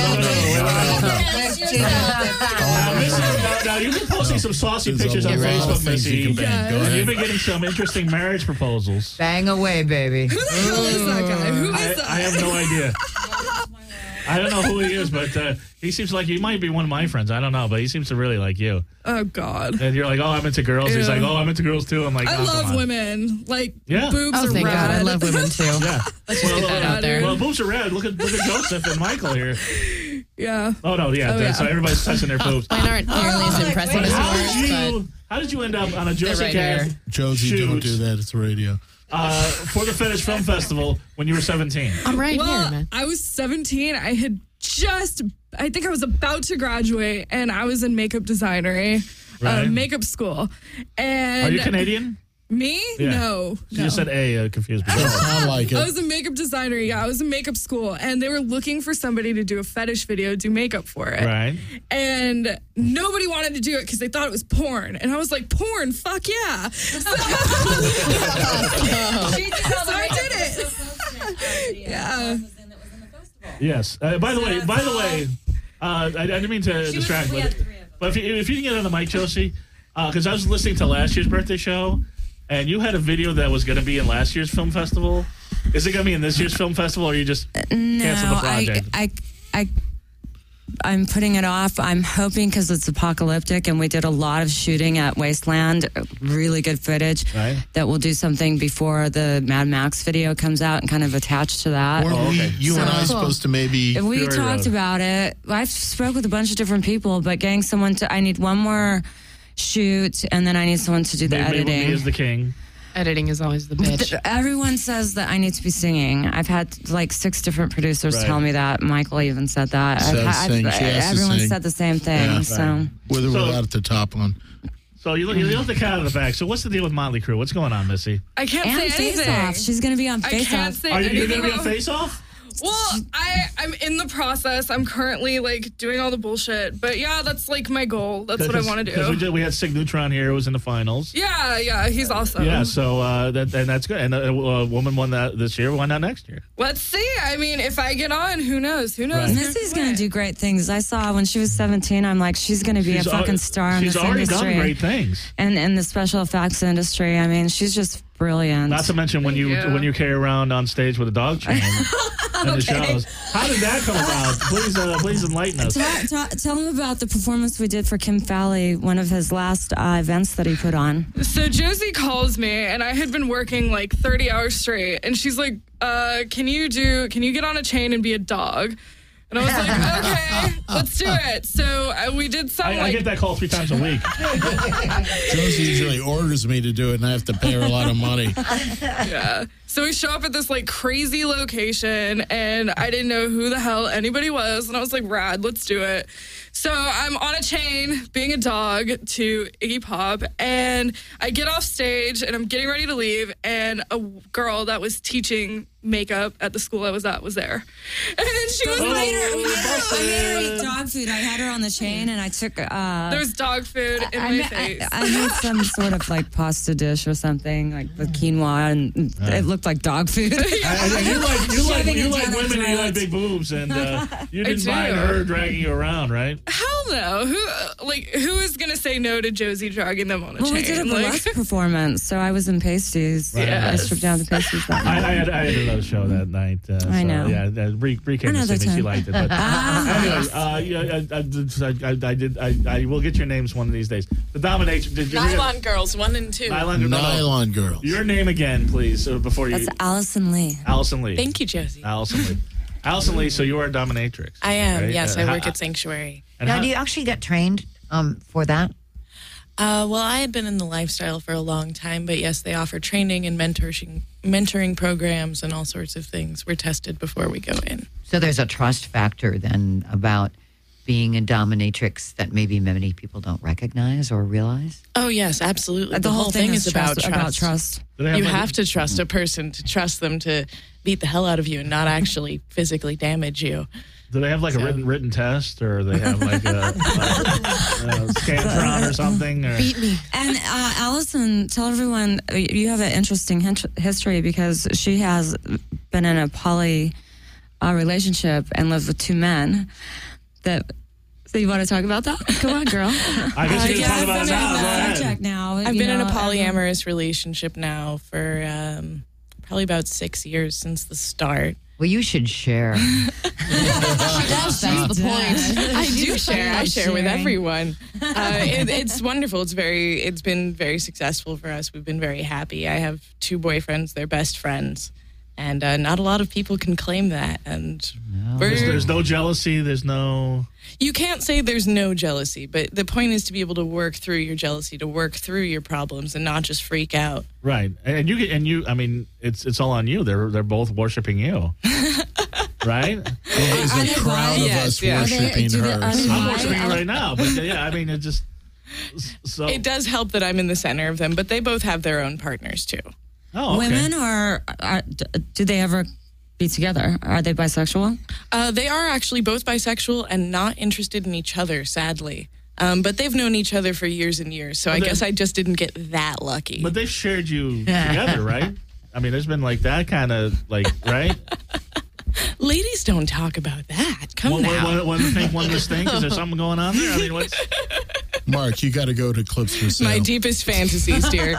no. Missy, now you've been posting some saucy pictures on There's a lot of Facebook, things you Missy. can bang. Go You've ahead. been getting some interesting marriage proposals. Bang away, baby. Who the hell is that guy? Who is that? I have no idea. I don't know who he is, but he seems like he might be one of my friends. I don't know, but he seems to really like you. Oh, God. And you're like, oh, I'm into girls. He's Ew. like, oh, I'm into girls too. I'm like, I oh, come love on. women. Yeah. Boobs Oh, are thank rad. God. I love women too. Yeah. Let's just get that out there. Well, boobs are red. Look at Joseph and Michael here. Yeah. Oh no, yeah. Oh, yeah. So everybody's touching their boobs. Mine aren't nearly as impressive as yours, How did you end up on a They're Josie right Cast here. Josie, don't shoot do that. It's radio. For the Fetish Film Festival when you were 17? but I'm right Well, here, man. I was 17. I think I was about to graduate, and I was in makeup designery, Right. makeup school. And Are you Canadian? Me? Yeah. No. You just said A, confused me. Sound like I it. was a makeup designer. Yeah, I was in makeup school, and they were looking for somebody to do a fetish video, do makeup for it. Right. And nobody wanted to do it because they thought it was porn. And I was like, porn? Fuck yeah. So I did it. Yeah. Yes. By the way, I didn't mean to distract, but if you can get on the mic, Josie, because I was listening to last year's birthday show, and you had a video that was going to be in last year's film festival. Is it going to be in this year's film festival, or you just cancel the project? I'm putting it off. I'm hoping because it's apocalyptic and we did a lot of shooting at Wasteland, really good footage, Right. that we'll do something before the Mad Max video comes out and kind of attach to that. Weren't you and I Cool. supposed to maybe... We Fury talked Road. about it. I've spoke with a bunch of different people, but getting someone to, I need one more shoot and then I need someone to do the Maybe editing. Me is the king. Editing is always the bitch. Everyone says that I need to be singing. I've had like 6 different producers Right. tell me that. Michael even said that. Says sing. She has to everyone sing. said the same thing. Yeah. So With or So- without the top on. So you left the cat out of the bag. So what's the deal with Motley Crue? What's going on, Missy? I can't and say Face anything. Off. She's going to be on I Face can't Off. say Are you anything. going to be on Face Off? Well, I'm in the process. I'm currently doing all the bullshit. But yeah, that's my goal. That's what I want to Because do. we had Sig Neutron here, who was in the finals. Yeah, he's awesome. Yeah, so that's good. And a woman won that this year. Why not next year? Let's see. I mean, if I get on, who knows? Who knows? Right. Who Missy's can going win? to do great things. I saw when she was 17, I'm like, she's going to be a fucking star in She's this already industry. done great things. And in the special effects industry, I mean, she's just brilliant. Not to mention when you carry around on stage with a dog chain in the shows. How did that come about? Please enlighten us. Tell him about the performance we did for Kim Fowley, one of his last events that he put on. So Josie calls me, and I had been working 30 hours straight, and she's like, "Can you get on a chain and be a dog?" And I was like, "Okay, let's do it." So we did some I get that call 3 times a week. Josie usually orders me to do it, and I have to pay her a lot of money. Yeah. So we show up at this crazy location, and I didn't know who the hell anybody was, and I was like, "Rad, let's do it." So I'm on a chain being a dog to Iggy Pop, and I get off stage and I'm getting ready to leave, and a girl that was teaching makeup at the school I was at was there. And she was I made her eat dog food. I had her on the chain, and I took. There was dog food in my face. I made some sort of like pasta dish or something, like with quinoa, and it looked like dog food. You like women and you like big boobs, and you didn't mind her dragging you around, right? Hell no. Who is going to say no to Josie dragging them on a chain? We did a burlesque performance, so I was in pasties. Right. I stripped down to pasties that night. I had another show that night. I know. Yeah, Bree came to see me. She liked it. But anyway, I will get your names one of these days. The Dominatrix. Nylon Girls 1 and 2. Nylon Girls. Your name again, please, before you. That's Allison Lee. Allison Lee. Thank you, Josie. Allison Lee. Allison Lee, so you are a dominatrix. I am, right? yes. I work at Sanctuary. Now, do you actually get trained for that? Well, I had been in the lifestyle for a long time, but yes, they offer training and mentoring programs and all sorts of things. We're tested before we go in. So there's a trust factor then about being a dominatrix that maybe many people don't recognize or realize? Oh, yes, absolutely. The whole thing is about trust. You have to trust a person to trust them to beat the hell out of you and not actually physically damage you. Do they have like a written test, or they have like a Scantron or something? Or? Beat me. And Allison, tell everyone you have an interesting history because she has been in a poly relationship and lived with 2 men. So you want to talk about that? Come on, girl. I guess you can talk about it now. Now. I've been in a polyamorous relationship now for probably about 6 years since the start. Well, you should share. That's the point. I do share. I share with everyone. It's wonderful. It's been very successful for us. We've been very happy. I have 2 boyfriends. They're best friends. And not a lot of people can claim that. And there's no jealousy. There's no. You can't say there's no jealousy, but the point is to be able to work through your jealousy, to work through your problems, and not just freak out. Right, and you. I mean, it's all on you. They're both worshiping you, right? There's a crowd of us worshiping her. I'm worshiping you right now, but yeah, I mean, it just. So it does help that I'm in the center of them, but they both have their own partners too. Oh, okay. Women do they ever be together? Are they bisexual? They are actually both bisexual and not interested in each other, sadly. But they've known each other for years and years, so I guess I just didn't get that lucky. But they've shared you together, right? I mean, there's been like that kind of right? Ladies don't talk about that. Come now. One think, one mistake. Is there something going on there? I mean, what's... Mark, you got to go to Clips for Sale. My deepest fantasies, dear.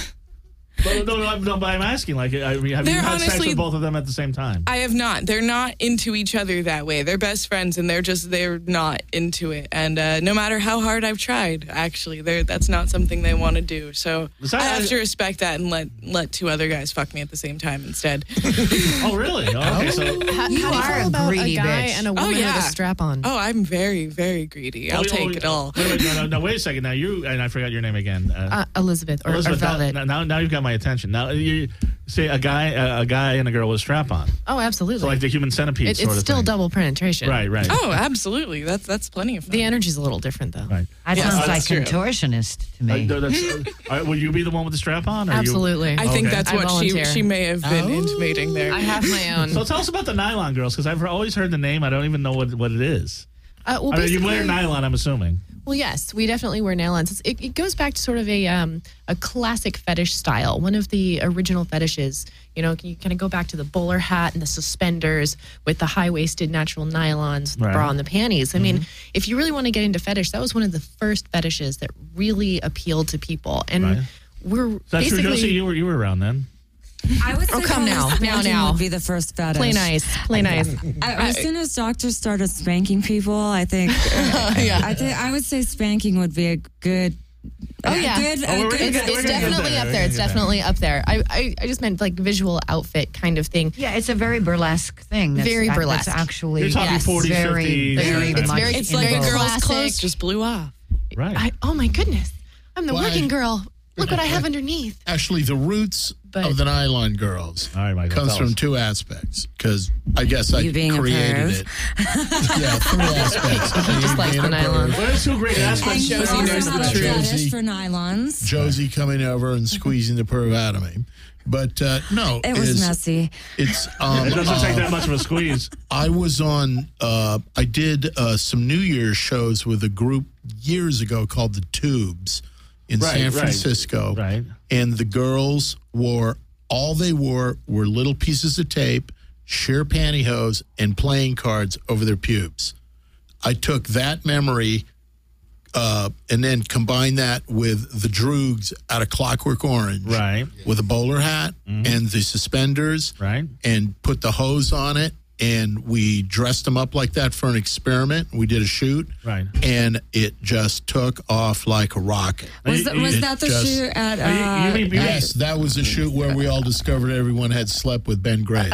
No, but I'm asking, like, have you had sex with both of them at the same time? I have not. They're not into each other that way. They're best friends, and they're not into it. And no matter how hard I've tried, actually, that's not something they want to do. So I have to respect that and let 2 other guys fuck me at the same time instead. Oh, really? Oh, okay, so You are a greedy bitch. and a woman with a strap on. Oh, I'm very, very greedy. I'll take it all. No, wait a second. Now and I forgot your name again. Elizabeth or Velvet. Now you've got my attention. Now you say a guy and a girl with a strap on. Oh, absolutely. So like the human centipede it's sort of still thing. Double penetration. Right. Oh, absolutely. That's plenty of fun. The energy's a little different though. Right. That sounds like true. contortionist to me. Will you be the one with the strap on? Or Absolutely. I think Okay. that's I what volunteer. she may have been intimating there. I have my own. So tell us about the Nylon Girls, because I've always heard the name. I don't even know what it is. Well, I mean, you wear basically- nylon, I'm assuming. Well, yes, we definitely wear nylons. It goes back to sort of a classic fetish style. One of the original fetishes, you kind of go back to the bowler hat and the suspenders with the high-waisted natural nylons, the bra and the panties. I mean, if you really want to get into fetish, that was one of the first fetishes that really appealed to people. And we're Is that true, basically... Josie? You were around then. I would say come now. spanking Now. would be the first fetish. Play nice. As soon as doctors started spanking people, I think I would say spanking would be a good. Oh yeah, Good, it's definitely up there. It's definitely up there. I just meant like visual outfit kind of thing. Yeah, it's a very burlesque thing. Very burlesque. That's actually You're talking 40s, very, 50s. very It's much. It's like a very girl's classic. clothes just blew off. Right. Oh my goodness, I'm the working girl. Look what I have underneath. Actually, the roots of the Nylon Girls comes from two aspects. Because I guess I created it. Yeah, 3 aspects. Just like the nylon. Well, there's 2 great aspects. Josie knows the truth. For nylons. Josie coming over and squeezing the perv out of me. But no, it was messy. It's it doesn't take that much of a squeeze. I was on. I did some New Year's shows with a group years ago called the Tubes in San Francisco. Right. And the girls wore were little pieces of tape, sheer pantyhose, and playing cards over their pubes. I took that memory. And then combine that with the Droogs out of Clockwork Orange. Right. With a bowler hat and the suspenders. Right. And put the hose on it. And we dressed them up like that for an experiment. We did a shoot. Right. And it just took off like a rocket. Was that the shoot at... yes, that was the shoot where we all discovered everyone had slept with Ben Grace.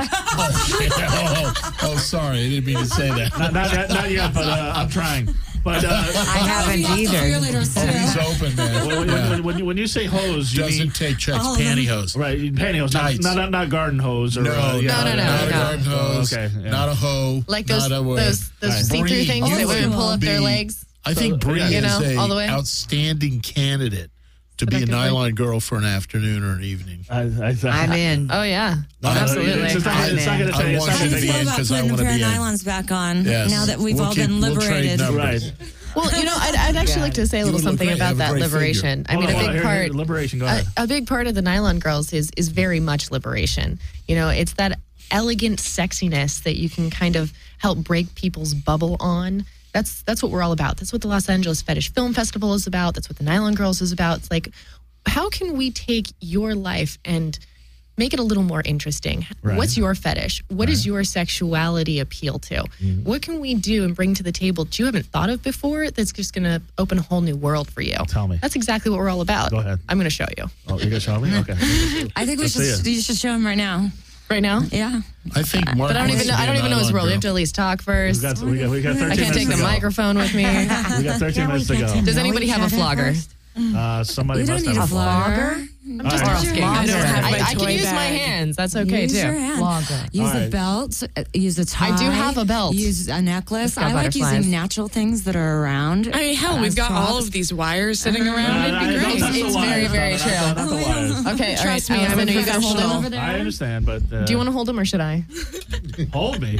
Sorry. I didn't mean to say that. Not yet, but I'm trying. But I haven't either. He's open, man. When you say hose, you doesn't take checks. Pantyhose, right? Pantyhose, not garden hose, or no, not a garden hose. Okay, not a hoe, like those see-through things that women pull up their legs. I think Bree is all the way. Outstanding candidate to be a nylon girl for an afternoon or an evening. I'm in. Oh yeah, absolutely. It's not going to take you. How do you feel about putting a pair of nylons back on now that we've all been liberated? Right. Well, I'd actually like to say a little something about that liberation. I mean, a big part. Liberation. Go ahead. A big part of the Nylon Girls is very much liberation. It's that elegant sexiness that you can kind of help break people's bubble on. That's what we're all about. That's what the Los Angeles Fetish Film Festival is about. That's what the Nylon Girls is about. It's like, how can we take your life and make it a little more interesting? Right. What's your fetish? What does your sexuality appeal to? Mm-hmm. What can we do and bring to the table that you haven't thought of before that's just going to open a whole new world for you? Tell me. That's exactly what we're all about. Go ahead. I'm going to show you. Oh, you're going to show me? Okay. I think you should show him right now. Right now? Yeah. I think Mark. But I don't even know his role. We have to at least talk first. We got 13 minutes. I can't take the microphone with me. We got 13 minutes to go. Does anybody have a flogger? Somebody you must don't need have a flogger. I'm just asking. I can use my hands. That's okay use too. Your hand. Use a belt. Use a tie. I do have a belt. Use a necklace. I like using natural things that are around. I mean, hell, we've got all of these wires sitting around. It'd be great. It's very, very true. Okay, trust me. I'm going to hold him over there. I understand, but do you want to hold him or should I? Hold me.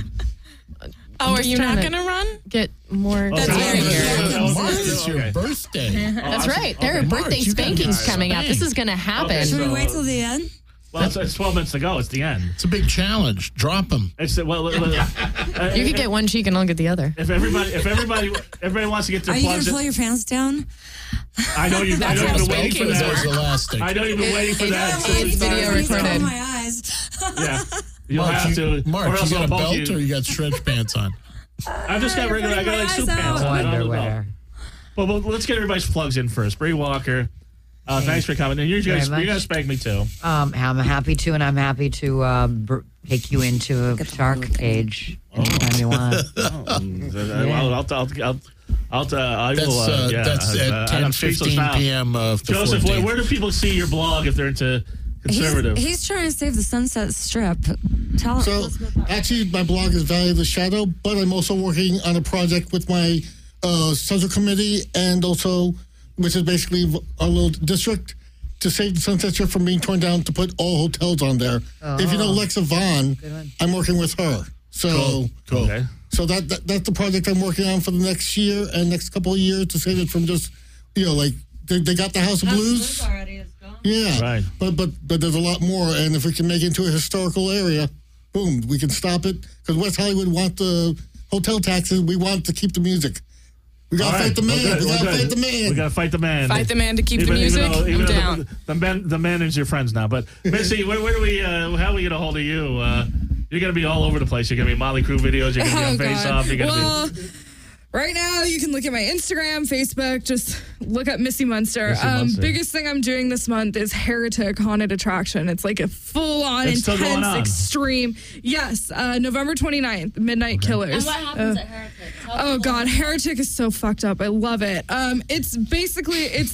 Oh, are you not going to run? Get more. That's very true. March is your birthday. That's right. There are birthday spankings coming up. This is going to happen. Should we wait till the end? Well, it's 12 minutes to go. It's the end. It's a big challenge. Drop them. You could get one cheek and I'll get the other. If everybody wants to get their plugs. Are you going to pull your pants down? I know you've been waiting for that. I know you've been waiting for that. It's video recorded. My eyes. Yeah. You'll have to. Mark, you got a belt or you got stretch pants on? I've just got regular. I got like suit pants on. Underwear. Well, let's get everybody's plugs in first. Bree Walker, thanks for coming. And you're going to spank me too. I'm happy to, and I'm happy to take you into a shark cage anytime you want. That's at 10:15 p.m. of the Joseph, 14th. where do people see your blog if they're into conservative? He's trying to save the Sunset Strip. Tell so, actually, my blog is Valley of the Shadow, but I'm also working on a project with my Central Committee and also, which is basically our little district, to save the Sunset Strip from being torn down to put all hotels on there. If you know Lexa Vaughn, I'm working with her. So, cool. Okay. So that's the project I'm working on for the next year and next couple of years to save it from just, like, they got the House of Blues. Already is gone. Yeah. Right. But there's a lot more, and if we can make it into a historical area, boom, we can stop it. Because West Hollywood want the hotel taxes. We want to keep the music. We got to fight the man. We got to fight the man. We got to fight the man. Fight the man to keep the music. I'm down. The man is your friends now. But Missy, where do we? How are we get a hold of you? You're going to be all over the place. You're going to be Molly Crew videos. You're going to be on Face Off. You're going to be. Right now, you can look at my Instagram, Facebook, just look up Missy Munster. Biggest thing I'm doing this month is Heretic Haunted Attraction. It's like a full-on, intense, extreme. Yes, November 29th, Midnight Killers. And what happens at Heretic? Oh, God, Heretic is so fucked up. I love it. It's basically,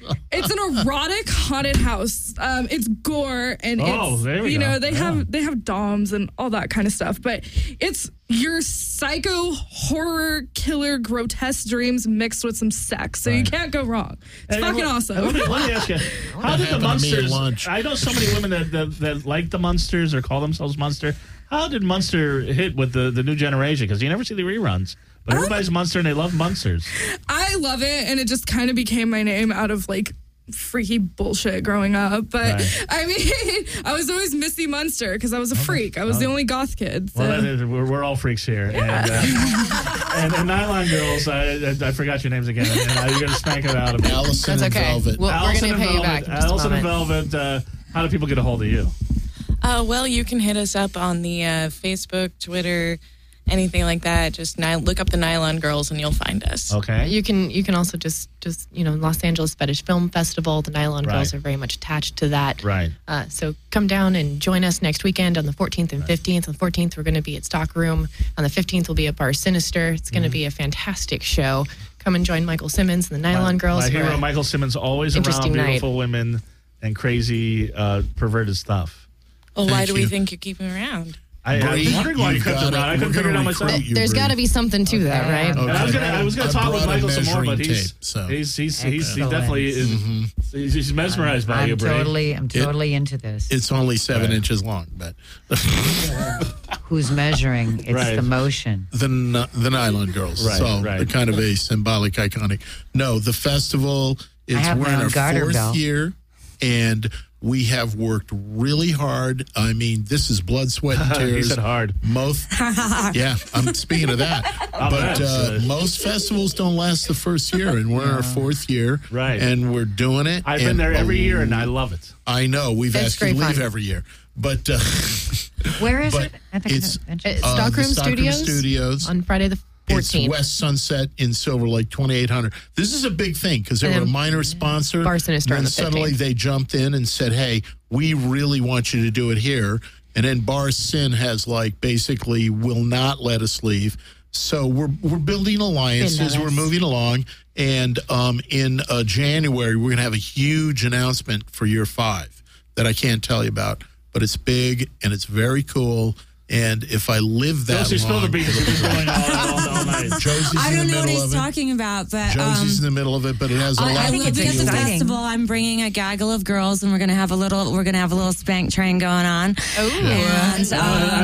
It's an erotic haunted house. It's gore and there we go. they have doms and all that kind of stuff. But it's your psycho horror killer grotesque dreams mixed with some sex. So you can't go wrong. It's fucking awesome. Let me ask you, how did the Munsters? I know so many women that like the Munsters or call themselves Munster. How did Munster hit with the new generation? Because you never see the reruns. But everybody's Munster and they love Munsters. I love it, and it just kind of became my name out of like freaky bullshit growing up. But I mean, I was always Missy Munster because I was a freak. I was the only goth kid. So. Well, we're all freaks here. Yeah. And Nylon Girls, I forgot your names again. And you're going to spank it out of me. Allison and Velvet. We're going to pay you back. Allison and Velvet, how do people get a hold of you? Well, you can hit us up on the Facebook, Twitter, anything like that. Just look up the Nylon Girls and you'll find us. Okay. You can also just Los Angeles Fetish Film Festival. The Nylon Girls are very much attached to that. Right. So come down and join us next weekend on the 14th and 15th. On the 14th, we're going to be at Stock Room. On the 15th, we'll be at Bar Sinister. It's going to be a fantastic show. Come and join Michael Simmons and the Nylon Girls. My hero, Michael Simmons, always around beautiful women and crazy perverted stuff. Well, why do we think you keep him around? I was wondering why you kept him around. I couldn't figure it out myself. There's got to be something to that, right? Okay. And I was going to talk with Michael some more, but he's definitely he's mesmerized by you, Bray. I'm totally into this. It's only 7 inches long, but who's measuring? It's the motion. The Nylon Girls. They're kind of a symbolic, iconic. No, the festival. We're in our 4th year, and we have worked really hard. I mean, this is blood, sweat, and tears. He said hard. Yeah, I'm speaking of that. But most festivals don't last the first year, and we're in our 4th year. Right. And we're doing it. I've been there every year, and I love it. I know. We've asked you to leave every year. But where is it? It's Stockroom Studios on Friday the 14th. It's West Sunset in Silver Lake, 2800. This is a big thing because they were a minor sponsor. Bar Sinister on the 15th. Suddenly they jumped in and said, hey, we really want you to do it here. And then Bar Sin has basically will not let us leave. So we're building alliances. We're moving along. And in January, we're going to have a huge announcement for year 5 that I can't tell you about. But it's big and it's very cool. And if I live that Josie, spill the beans. It's going all night. I don't know what he's talking about, but Josie's in the middle of it, but it has a lot. I will be at the festival. I'm bringing a gaggle of girls, and we're gonna have a little spank train going on. Oh, and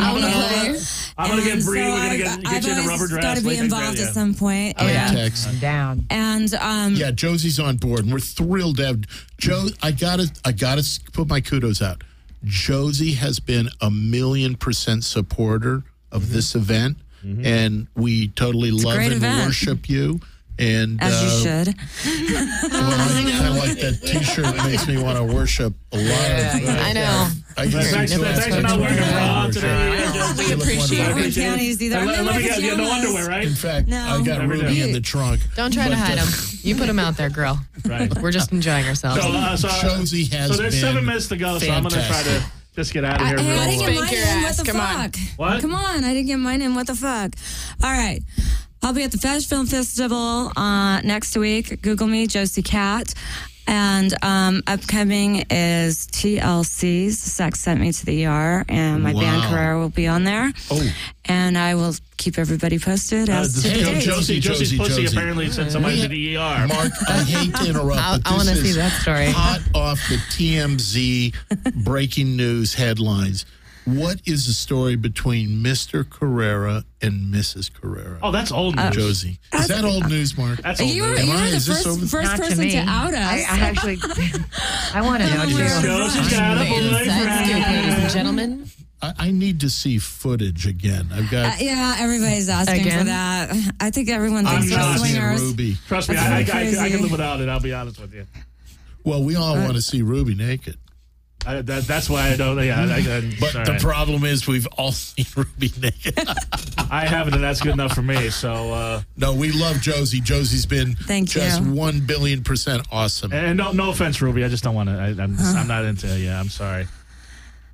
I'm gonna get Bree. We're gonna get you in a rubber dress. Got to be involved at some point. I'm down. And yeah, Josie's on board, and we're thrilled to have Joe. I gotta put my kudos out. Josie has been 1,000,000% supporter of this event, and we totally love and worship you. And as you should. Well, I kind of like that T-shirt. Makes me want to worship a lot. I know. Thanks for not wearing a bra today. We appreciate it. Panties either. Let me get no underwear, right? In fact, I got Ruby in the trunk. Don't try to hide them. You put them out there, girl. Right. We're just enjoying ourselves. Josie has. So there's 7 minutes to go. So I'm going to try to just get out of here. I didn't get mine in. What the fuck? What? Come on. I didn't get mine in. What the fuck? All right. I'll be at the Fetish Film Festival next week. Google me, Josie Cat. And upcoming is TLC's Sex Sent Me to the ER, and my band Carrera will be on there. Oh. And I will keep everybody posted as to the dates. Josie's pussy apparently sent somebody to the ER. Mark, I hate to interrupt, but I want to this see is that story. hot off the TMZ breaking news headlines. What is the story between Mr. Carrera and Mrs. Carrera? Oh, that's old news. Josie. Is that old news, Mark? That's old news. You were the first person to out us. I actually, I want to know too. Josie's got a Ladies and gentlemen. I need to see footage again. I've got. Yeah, everybody's asking for that. I think everyone thinks we're swingers. Ruby. Trust me, I can live without it. I'll be honest with you. Well, we all want to see Ruby naked. That's why I don't. Yeah, but the problem is we've all seen Ruby naked. I haven't, and that's good enough for me. So no, we love Josie. Josie's been just 1,000,000,000% awesome. And no offense, Ruby. I just don't want to. I'm not into it. Yeah, I'm sorry.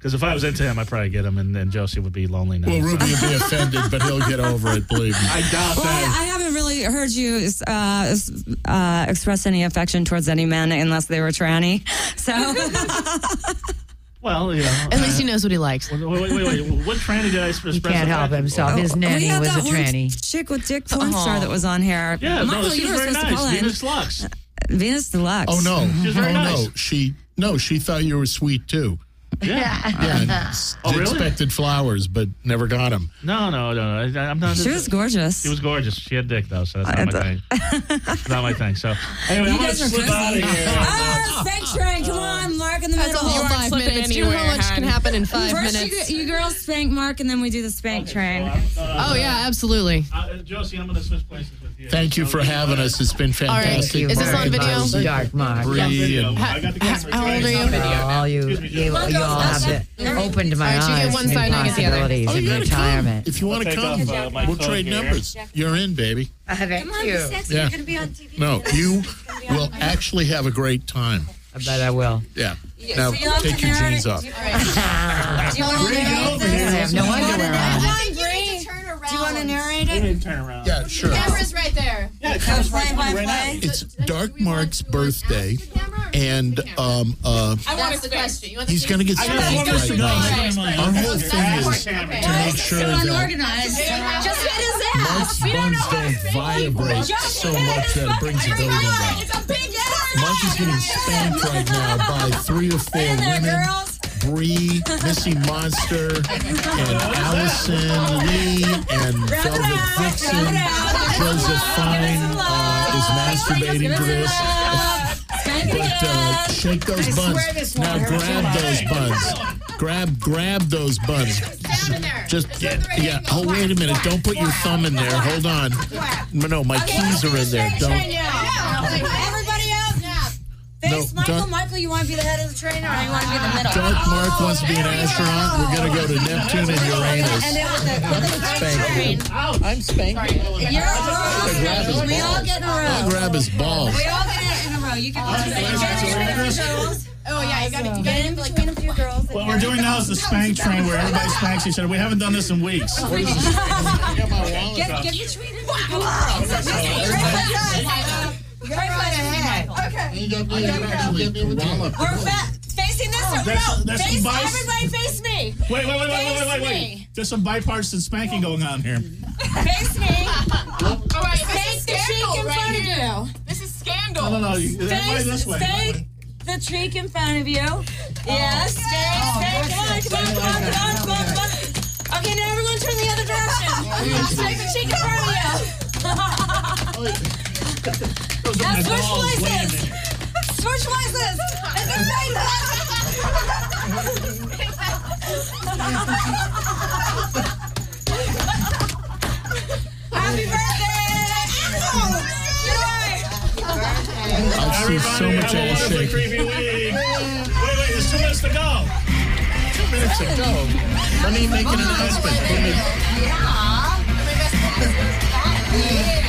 Because if I was into him, I'd probably get him, and then Josie would be lonely now. Well, Ruby would be offended, but he'll get over it, believe me. I doubt that. I haven't really heard you express any affection towards any men unless they were tranny. So, well, you know. At least he knows what he likes. Wait. What tranny did I express? He can't help himself. His nanny was a tranny. Chick with Dick porn star that was on here. Yeah, Michael, she you was were very supposed to call nice. in. Venus Lux. Venus Deluxe. Oh, no. She was very nice. No, she thought you were sweet, too. Yeah. Really? Expected flowers, but never got them. No. I'm not. She was gorgeous. She was gorgeous. She had dick, though, so that's not my thing. It's not my thing. So, anyway, I'm going to slip out of here. Spank train. Come on, Mark in the middle. That's a whole 5 minutes. Do you know how much can happen in 5 First minutes? You girls spank Mark, and then we do the spank train. Oh, yeah, absolutely. Josie, I'm going to switch places with you. Thank you for having us. It's been fantastic. Is this on video? Dark Mark. Bree and I got the camera. How old are you? You all have opened my All right, you eyes get one to side and I get the other. possibilities in retirement. if you want to come, we'll trade numbers. You're in, baby. Thank you. Yeah. No, you will actually have a great time. I bet I will. Yeah. Now, take your jeans off. Do you want to narrate I have no underwear on. Do you want to narrate it? Turn around. Yeah, sure. Camera's right there. Yeah, camera's right now. It's Dark Mark's birthday, and I want the question. he's going to get spanked right now. Our whole thing is to make sure that Just hit his ass. Mark's buns don't vibrate so much that it brings the building down. Mark is getting spanked right now by 3 or 4 women. Bree, Missy Monster, and Allison Lee, and Velvet Vixen. Joseph Fine is masturbating to this. But shake those buns. Now grab those buns. Grab those buns. Just Oh, wait a minute. Don't put your thumb in there. Hold on. No, my keys are in there. Don't. Everybody else. Face Michael, you want to be the head of the train, or you want to be the middle? Dark Mark wants to be an astronaut. We're going to go to Neptune and Uranus. I'm spanking. You're a row. We all get in a row. I'll grab his balls. We all get in a row. You can get Oh, yeah, you got to get in between a few girls. What we're doing now is the spank train where everybody spanks each other. We haven't done this in weeks. Get between a few girls. Okay. We're facing this or no? Everybody face me. Wait. There's some bipartisan spanking going on here. Face me. All right, Face the cheek in front of you. This is scandal. No. Everybody this way. Face the cheek in front of you. Yes. Come on. Okay, now everyone turn the other direction. Face the cheek in front of you. Now switch places. Switch places. And then Happy birthday! I see so much ass shaking. Wait, there's 2 minutes to go. 2 minutes to go. Let me make an announcement.